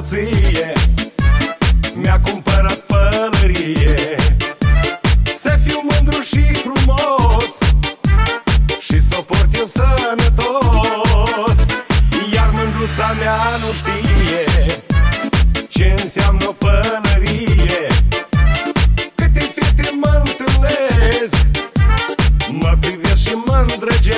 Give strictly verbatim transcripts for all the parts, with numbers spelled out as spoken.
soție mi-a cumpărat pălărie. Să fiu mândru și frumos și să o port eu sănătos. Iar mândruța mea nu știe ce înseamnă o pălărie. Câte fete mă întâlnesc, mă privesc și mă îndrăgesc.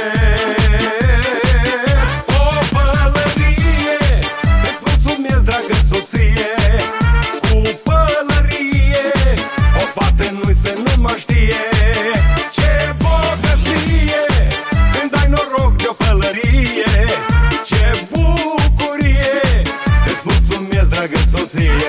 O pălărie, îți mulțumesc, dragă soție. Cu pălărie, o fată nu-i să nu mă știe. Ce bogăție când ai noroc de o pălărie. Ce bucurie, îți mulțumesc, dragă soție.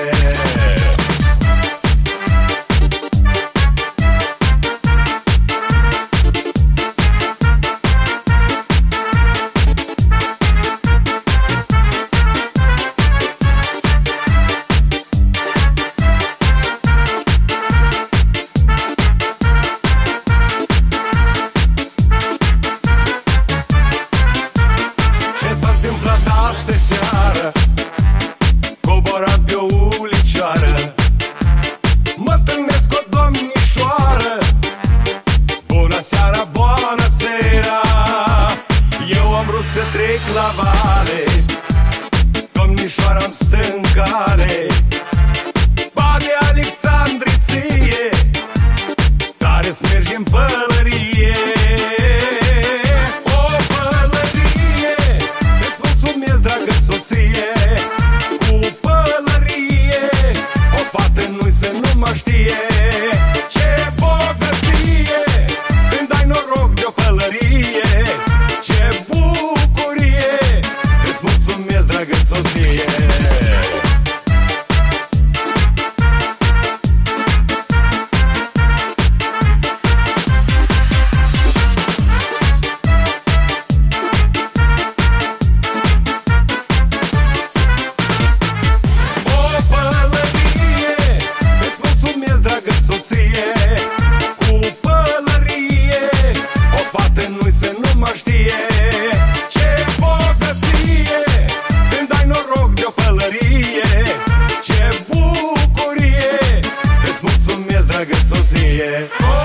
Aseseară coboram pe o ulicioară, mă întâlnesc cu o domnișoară. Bună seara, bună seara, eu am vrut să trec la vale, domnișoara-mi stă în cale. Bage Alexandriție, tare-ți merge în pălărie. Dragă soție, cu pălărie, o fată nu-i să nu mă știe. Ce bogăție când ai noroc de o pălărie. Ce bucurie, îți mulțumesc, dragă soție. Dragă soție, cu pălărie, o fată nu-i să nu mă știe. Ce bogăție când ai noroc de o pălărie. Ce bucurie, îți mulțumesc, dragă soție.